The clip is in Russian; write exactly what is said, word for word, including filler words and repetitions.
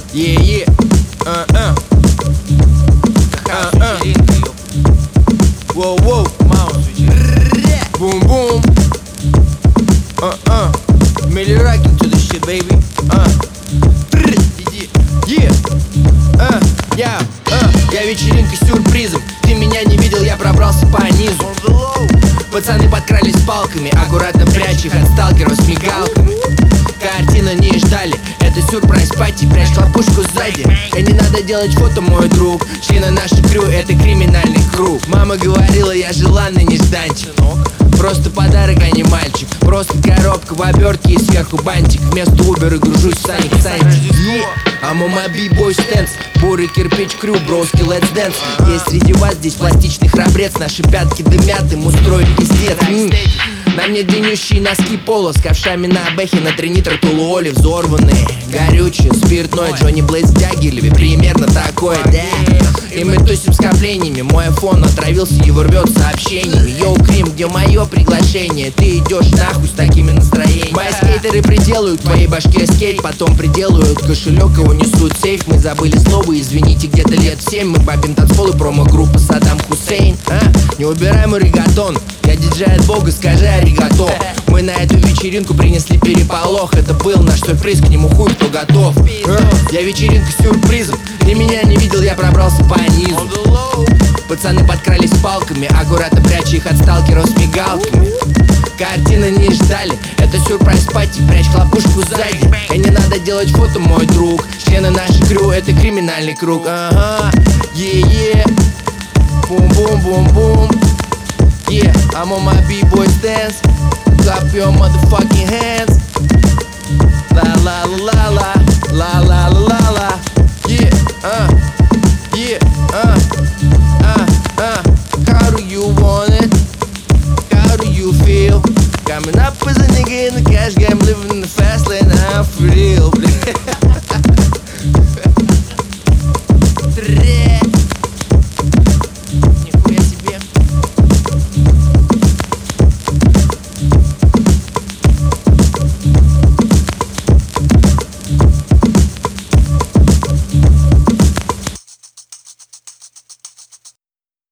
Е-е, а-а, а-а, воу-воу, бум-бум, а-а, Millie rockin' to the shit, baby, а, иди, е, а, я, а, я вечеринка с сюрпризом. Ты меня не видел, я пробрался по низу. Пацаны подкрались с палками, аккуратно прячь их от сталкеров с мигалками. Картина не ждали, это сюрприз пати, прячь хлопушку сзади. И не надо делать фото, мой друг, члены нашей крю, это криминальный круг. Мама говорила, я желанный нежданчик. Просто подарок, а не мальчик. Просто коробка в обертке и сверху бантик. Вместо Uber и гружусь в Саник Санчик. I'm on my b-boy stance. Бурый кирпич крю, броски, let's dance. Есть среди вас здесь пластичный храбрец. Наши пятки дымят, им устроить пиздец. М-м. На мне длиннющие носки поло, с ковшами на бэхе, на три нитро тулуоли взорванные. Горючее, спиртное, Джонни Блейд с Дягилеве, примерно такое, да. И мы тусим скоплениями, мой айфон отравился, его рвет сообщениями. Йоу, Крим, где мое приглашение? Ты идешь нахуй с такими настроениями. Мои скейтеры приделают твоей башке скейт, потом приделают кошелек, его несут сейф. Мы забыли слово, извините, где-то лет семь. Мы бабим танцпол и промо-группа Саддам Хусейн. А? Не убирай мой регатон, я диджей от бога, скажи аригато. Мы на эту вечеринку принесли переполох. Это был наш сюрприз, к нему хуй кто готов. а? Я вечеринка с сюрпризом. Ты меня не видел, я пробрался по низу. Пацаны подкрались с палками, аккуратно пряча их от сталкеров с мигалками. Картины не ждали, это сюрприз пати, прячь хлопушку сзади. И не надо делать фото, мой друг, члены нашей крю, это криминальный круг. Ага, е-е, бум-бум-бум-бум. Yeah, I'm on my b-boy stance. Clap your motherfucking hands. La la la la la.